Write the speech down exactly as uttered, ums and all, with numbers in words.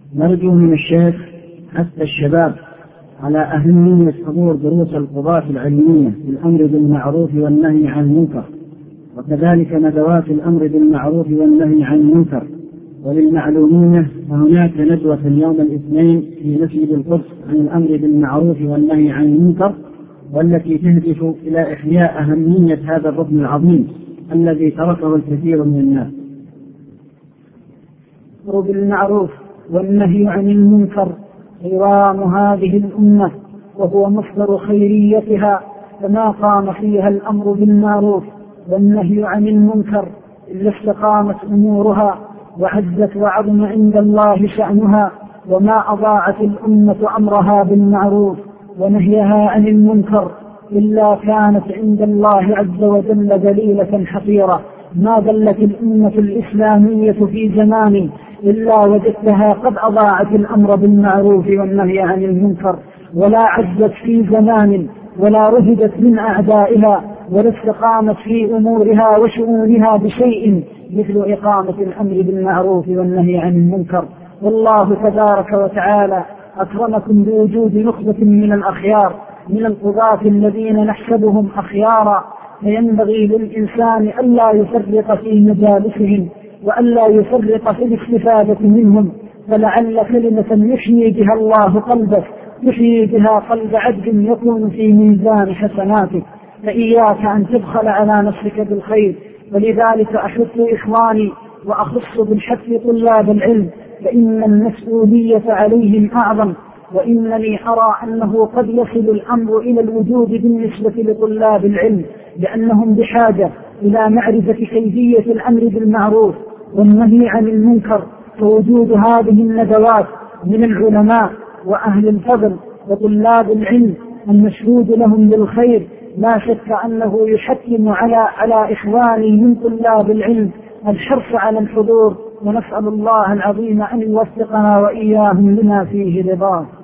نرجو من الشيخ حث الشباب على أهمية حضور دروس القضاة العلمية بالأمر بالمعروف والنهي عن المنكر، وكذلك ندوات الأمر بالمعروف والنهي عن المنكر. وللمعلومين فهناك ندوة يوم الاثنين في مسجد القدس عن الأمر بالمعروف والنهي عن المنكر، والتي تهدف إلى إحياء أهمية هذا الركن العظيم الذي تركه الكثير من الناس. الأمر بالمعروف والنهي عن المنكر قوام هذه الأمة، وهو مصدر خيريتها، فما قام فيها الأمر بالمعروف والنهي عن المنكر إلا استقامت أمورها وعزت وعظم عند الله شأنها. وما أضاعت الأمة أمرها بالمعروف ونهيها عن المنكر إلا كانت عند الله عز وجل دليلة حقيرة. ما دلت الأمة الإسلامية في زمان إلا وجدتها قد أضاعت الأمر بالمعروف والنهي عن المنكر، ولا عزت في زمان ولا رهدت من أعدائها ولا استقامت في أمورها وشؤونها بشيء مثل إقامة الأمر بالمعروف والنهي عن المنكر. والله تبارك وتعالى أكرمكم بوجود نخبة من الأخيار، من القضاة الذين نحسبهم أخيارا، فينبغي للإنسان ألا يفرط في مجالسهم وألا يفرط في الاستفادة منهم، فلعل كلمة يحيي بها الله قلبك يحيي بها قلب عبد يكون في ميزان حسناتك، فإياك أن تبخل على نفسك بالخير. ولذلك أحث إخواني وأخص بالحث طلاب العلم، فإن المسؤولية عليهم أعظم، وإنني أرى أنه قد يصل الأمر إلى الوجود بالنسبة لطلاب العلم، لأنهم بحاجة إلى معرفة كيفية الأمر بالمعروف والنهي عن المنكر. فوجود هذه الندوات من العلماء وأهل الفضل وطلاب العلم المشهود لهم بالخير لا شك أنه يحتم على على إخواني من طلاب العلم الحرص على الحضور، ونسأل الله العظيم أن يوفقنا وإياهم لما فيه رضاه.